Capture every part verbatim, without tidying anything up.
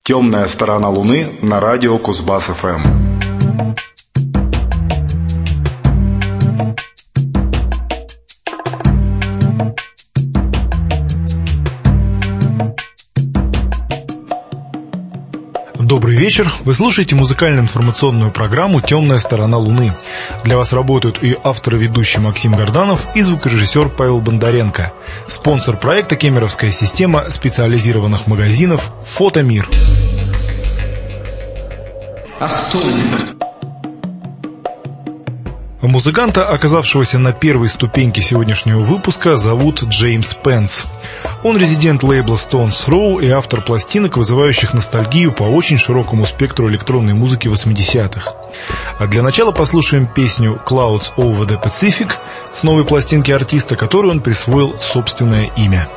Темная сторона Луны на радио Кузбасс-ФМ. Добрый вечер. Вы слушаете музыкально-информационную программу «Темная сторона Луны». Для вас работают и автор и ведущий Максим Горданов, и звукорежиссер Павел Бондаренко. Спонсор проекта — кемеровская система специализированных магазинов «Фотомир». Achtung! Музыканта, оказавшегося на первой ступеньке сегодняшнего выпуска, зовут Джеймс Пенс. Он резидент лейбла Stones Throw и автор пластинок, вызывающих ностальгию по очень широкому спектру электронной музыки восьмидесятых. А для начала послушаем песню «Clouds over the Pacific» с новой пластинки артиста, которой он присвоил собственное имя.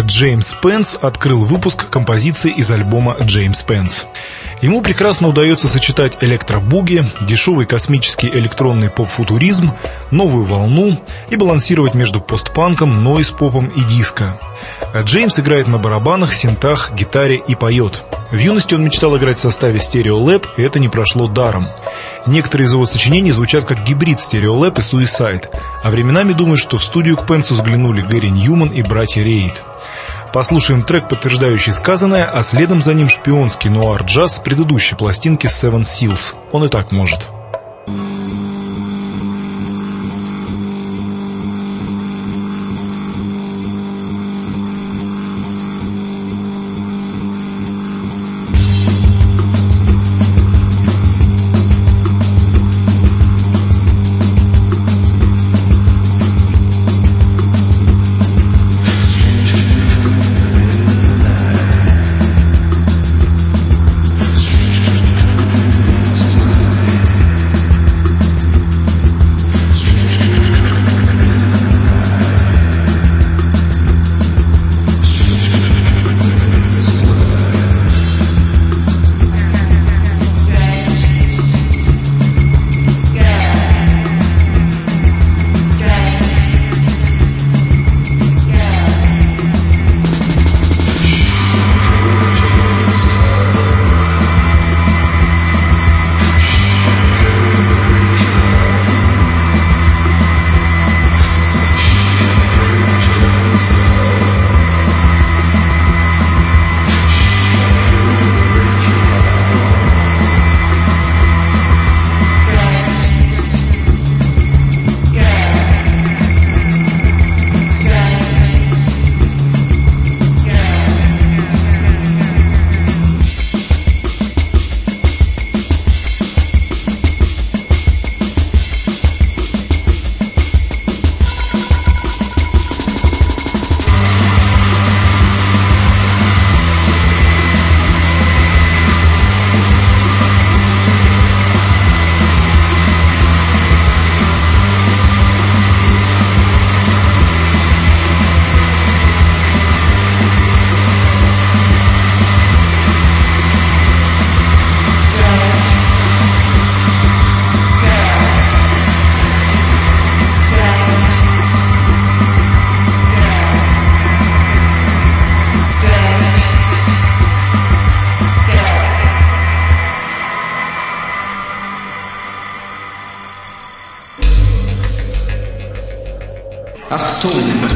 Джеймс Пенс открыл выпуск композиции из альбома «Джеймс Пенс». Ему прекрасно удается сочетать электробуги, дешевый космический электронный поп-футуризм, новую волну и балансировать между постпанком, нойз-попом и диско. Джеймс играет на барабанах, синтах, гитаре и поет. В юности он мечтал играть в составе Stereolab, и это не прошло даром. Некоторые из его сочинений звучат как гибрид Stereolab и Suicide, а временами думают, что в студию к Пенсу взглянули Гэри Ньюман и братья Рейд. Послушаем трек, подтверждающий сказанное, а следом за ним шпионский нуар-джаз с предыдущей пластинки Seven Seals. Он и так может. Achtung!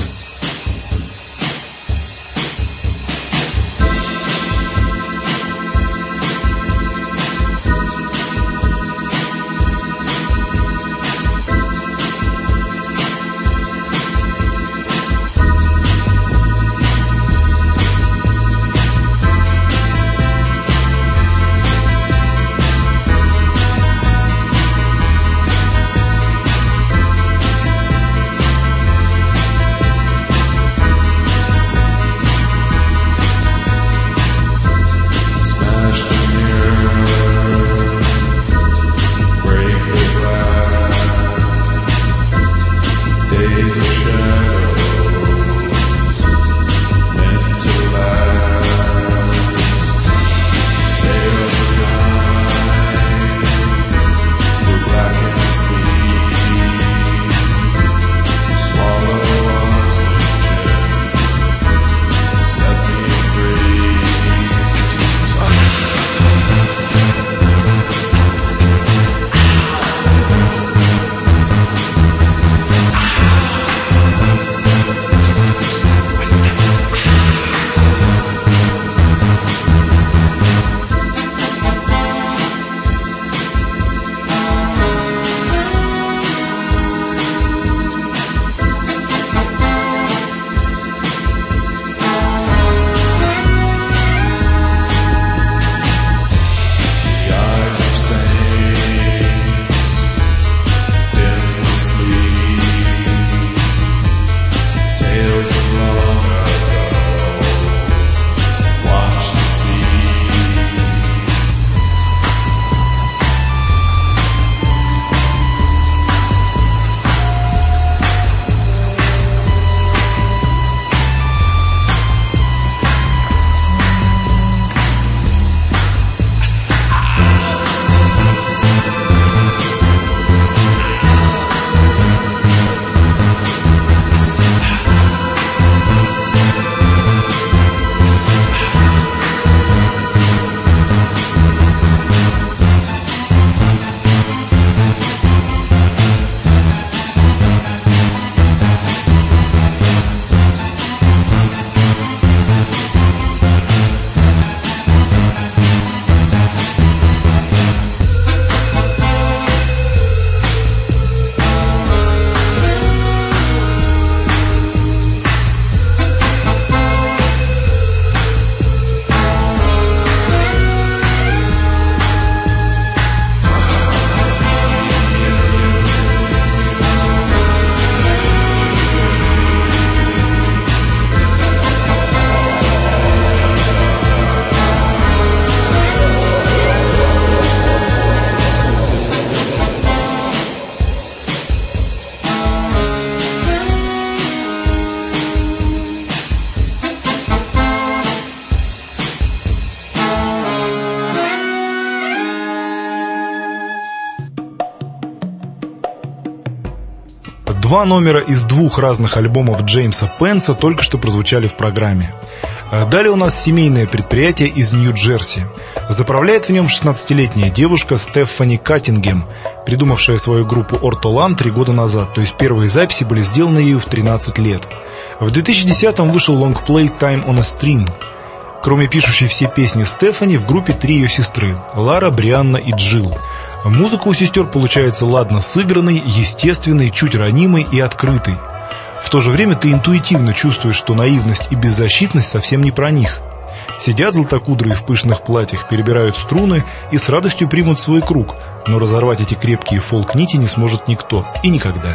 Два номера из двух разных альбомов Джеймса Пенса только что прозвучали в программе. Далее у нас семейное предприятие из Нью-Джерси. Заправляет в нем шестнадцатилетняя девушка Стефани Каттингем, придумавшая свою группу Ортолан три года назад, то есть первые записи были сделаны ею в тринадцать лет. В две тысячи десятом вышел лонгплей «Time on a String». Кроме пишущей все песни Стефани, в группе три ее сестры – Лара, Брианна и Джилл. Музыка у сестер получается ладно сыгранной, естественной, чуть ранимой и открытой. В то же время ты интуитивно чувствуешь, что наивность и беззащитность совсем не про них. Сидят златокудрые в пышных платьях, перебирают струны и с радостью примут свой круг, но разорвать эти крепкие фолк-нити не сможет никто и никогда.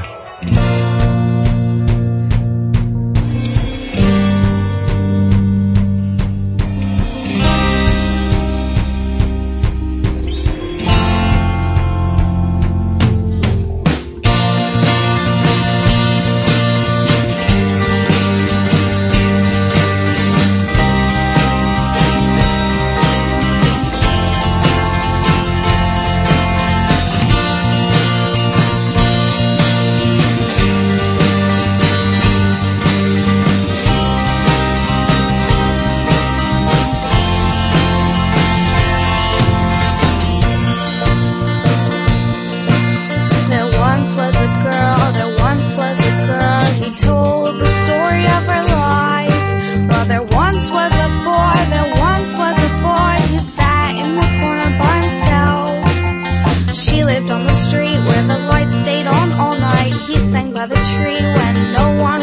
On the street where the lights stayed on all night. He sang by the tree when no one